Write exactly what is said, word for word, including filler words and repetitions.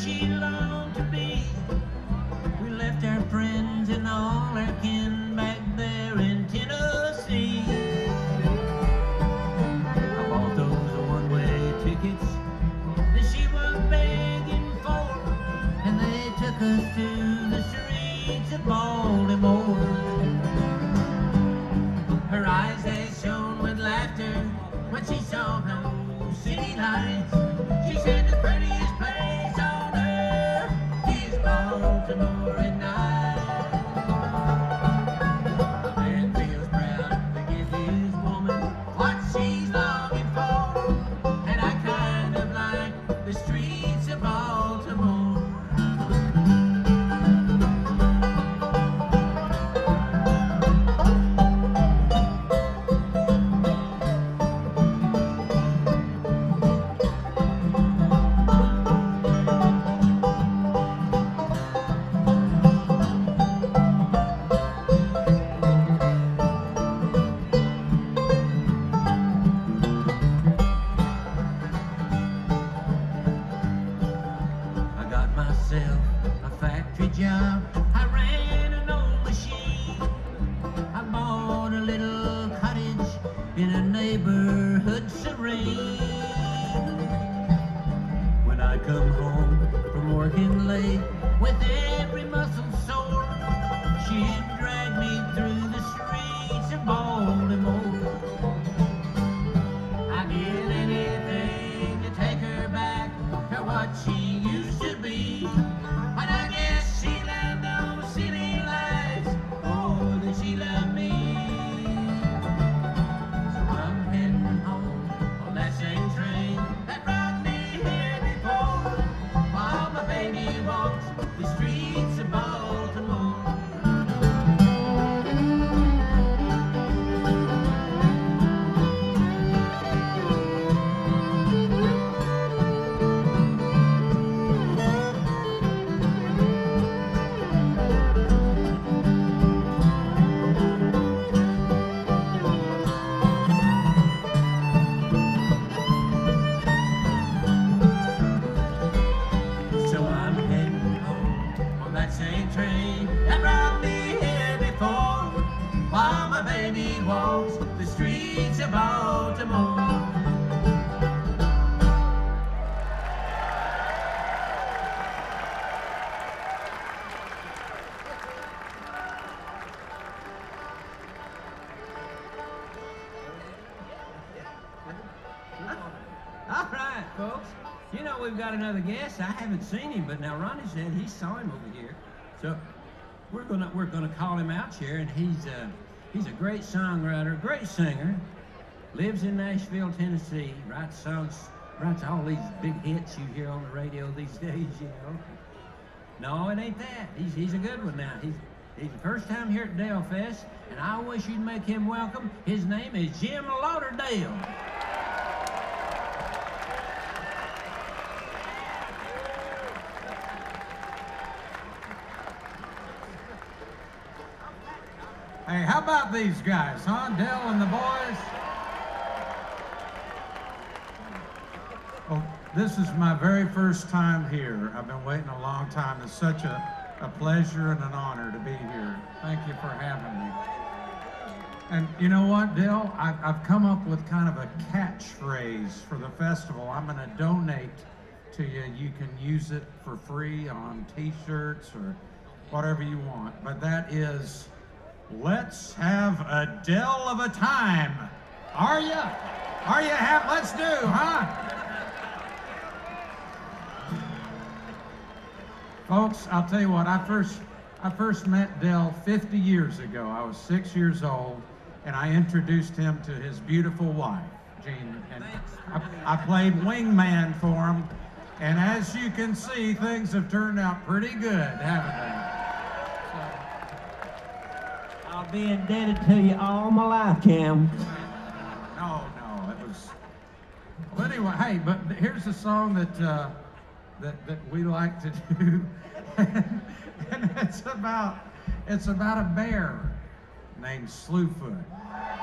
she longed to be. We left our friends and all our kin back there in Tennessee. I bought those one-way tickets that she was begging for, and they took us to the streets of Baltimore. Her eyes, they shone with laughter when she saw those city lights. She said the prettiest place on earth is Baltimore at night. A man feels proud to give his woman what she's longing for, and I kind of like the streets of Baltimore. A factory job, I ran an old machine. I bought a little cottage in a neighborhood serene. When I come home from working late with every muscle sore, she'd drag me through the streets of Baltimore. I'd give anything to take her back to what she used to be. But I guess she loved those city lights more than she loved me. So I'm heading home on that same train that brought me here before, while my baby walks the streets of Baltimore. Train that brought me here before, while my baby walks the streets of Baltimore. All right, folks. You know we've got another guest. I haven't seen him, but now Ronnie said he saw him over here. So we're gonna we're gonna call him out here, and he's uh, he's a great songwriter, great singer. Lives in Nashville, Tennessee. Writes songs, writes all these big hits you hear on the radio these days. You know. No, it ain't that. He's he's a good one now. He's he's the first time here at Dale Fest, and I wish you'd make him welcome. His name is Jim Lauderdale. Hey, how about these guys, huh? Dell and the boys? Well, this is my very first time here. I've been waiting a long time. It's such a, a pleasure and an honor to be here. Thank you for having me. And you know what, Dell? I've, I've come up with kind of a catchphrase for the festival. I'm going to donate to you. You can use it for free on t-shirts or whatever you want. But that is... let's have a Dell of a time. Are ya? Are ya? Have, let's do, huh? Folks, I'll tell you what, I first, I first met Dell fifty years ago. I was six years old, and I introduced him to his beautiful wife, Jean. And I, I played wingman for him, and as you can see, things have turned out pretty good, haven't they? I'll be indebted to you all my life, Cam. No, no, it was. Well, anyway, hey, but here's a song that uh, that that we like to do, and it's about it's about a bear named Slewfoot.